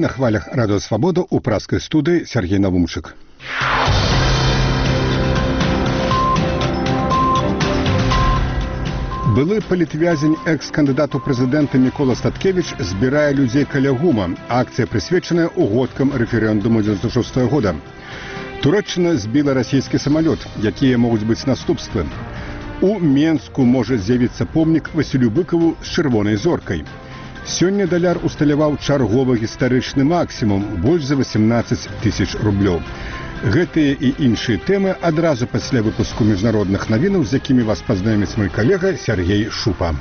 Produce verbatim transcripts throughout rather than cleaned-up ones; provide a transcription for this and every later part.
на хвалях Радио Свобода у пражской студии Сергей Навумчик. Былы палітвязень экс-кандыдат у прэзідэнта Мікола Статкевіч збірае людзей каля гума. Акцыя прысвечаная угодкам рэферэндуму дзевяносто шестого года. Туреччына збіла расійскі самалёт, якія могуць быць наступствы. У Менску можа з'явіцца помнік Васілю Быкаву з чырвонай зоркай. Сёння даляр усталяваў чарговы гістарычны максімум, больш за восемнадцать тысяч рублёў. Гэтыя і іншыя тэмы адразу пасля выпуску міжнародных навінаў, з якімі вас пазнаёміць мой калега Сергей Шупа.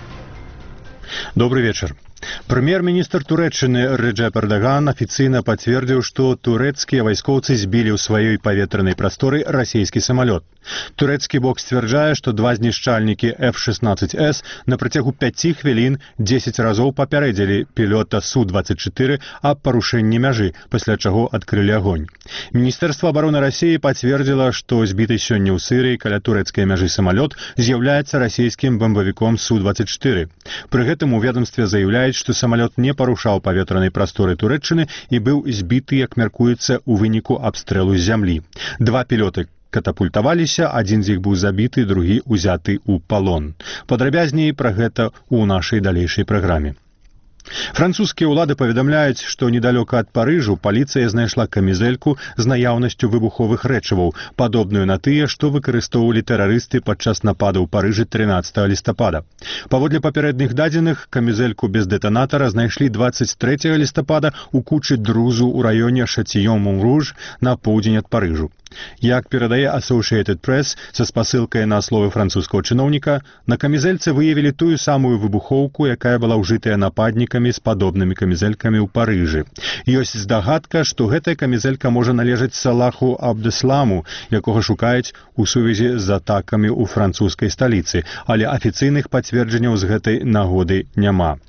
Добрый вечер. Прэм'ер-міністр Турэччыны Рэджэп Эрдаган афіцыйна пацвердзіў, што турэцкія вайскоўцы збілі ў сваёй паветранай прасторы расійскі самалёт. Турэцкі бок сцвярджае, што два знішчальнікі эф шестнадцать эс на працягу пяці хвілін дзесяць разоў папярэдзілі пілота Су двадцать четыре аб парушэнні мяжы, пасля чаго адкрылі агонь. Міністэрства абароны Расіі пацвердзіла, што збіты сёння ў Сырыі каля турэцкай мяжы самалёт з'яўляецца расійскім бамбавіком Су двадцать четыре. Пры гэтым у ведомстве заяўляюць, што самалёт не парушаў паветранай прасторы Турэччыны і быў збіты, як мяркуецца, у выніку абстрэлу з зямлі. Два пілоты катапультаваліся, адзін з іх быў забіты, другі ўзяты ў палон. Падрабязней пра гэта ў нашай далейшай праграме. Французскія ўлады паведамляюць, што недалёка ад Парыжу паліцыя знайшла камізэльку з наяўнасцю выбуховых рэчываў, падобную на тыя, што выкарыстоўвалі тэрарысты падчас напада ў Парыжы трынаццатага лістапада. Паводле папярэдніх дадзеных, камізэльку без дэтанатара знайшлі двадцать трэцяга лістапада ў кучы друзу ў раёне Шатіён-Мон-Руж на поўдзень ад Парыжу. Як перадае Associated Press са спасылкай на словы французскага чыноўніка, на камізэльцы выявілі тую самую выбухоўку, якая была ўжытая нападнікамі з падобнымі камізэлькамі ў Парыжы. Ёсць здагадка, што гэтая камізэлька можа належаць Салаху Абдесламу, якога шукаюць у сувязі з атакамі ў французскай сталіцы, але афіцыйных пацверджанняў з гэтай нагоды няма.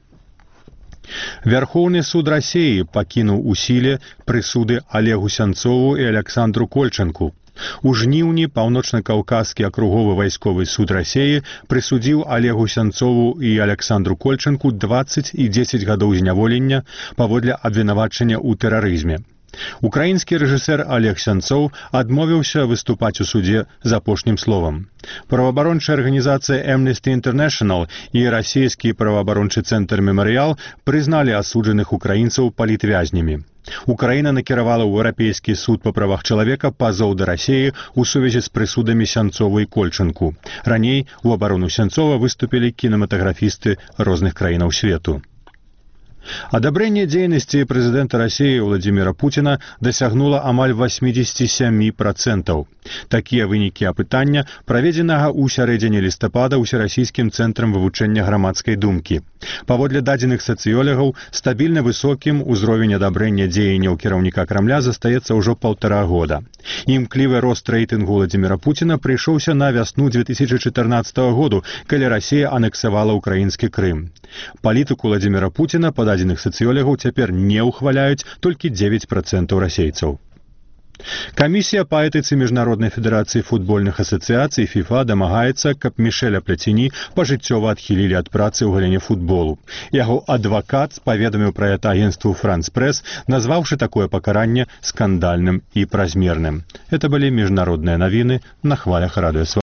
Вярхоўны суд Расіі пакінуў у сіле прысуды Олегу Сянцову і Александру Кольчанку. У жніўні паўночна-каўказскі акруговы вайсковы суд Расіі прысудзіў Олегу Сянцову і Александру Кольчанку двадцать і дзесяць гадоў зняволення паводле абвінавачання ў тэрарызме. Украінскі рэжысэр Олег Сянцоў адмовіўся выступаць у судзе з апошнім словам. Праваабарончая арганізацыя Amnesty International і расійскі праваабарончы цэнтр Мемарыял прызналі асуджаных украінцаў палітвязнямі. Украіна накіравала ў Еўрапейскі суд па правах чалавека пазоў да Расіі ў сувязі з прысудамі Сянцова і Кольчанку. Раней у абарону Сянцова выступілі кінематаграфісты розных краінаў свету. Адабрэнне дзейнасці прэзідэнта Расіі Владзіміра Пуціна дасягнула амаль восемьдесят семь процентов. Такія вынікі апытання, праведзенага ў сярэдзіне лістапада ўсерасійскім цэнтрам вывучэння грамадскай думкі. Паводле дадзеных сацыёлагаў, стабільна высокім узровень адабрэння дзеянняў кіраўніка Крамля застаецца ўжо паўтара года. Імклівы рост рэйтынгу Владзіміра Пуціна прыйшоўся на вясну две тысячи четырнадцатого году, калі Расія анексавала ўкраінскі Крым. Палітыку Владзіміра Пуціна па дадзеных сацыёлагаў цяпер не ўхваляюць толькі девять процентов расейцаў. Камісія па этыцы Міжнароднай федэрацыі футбольных асацыяцый ФІФА дамагаецца, каб Мішэля Пляціні пажыццёва адхілілі ад працы ў галіне футболу. Яго адвакат паведаміў пра гэта агенству France Press, назваўшы такое пакаранне скандальным і празмерным. Это былі міжнародныя навіны на хвалях Радыё Свобода.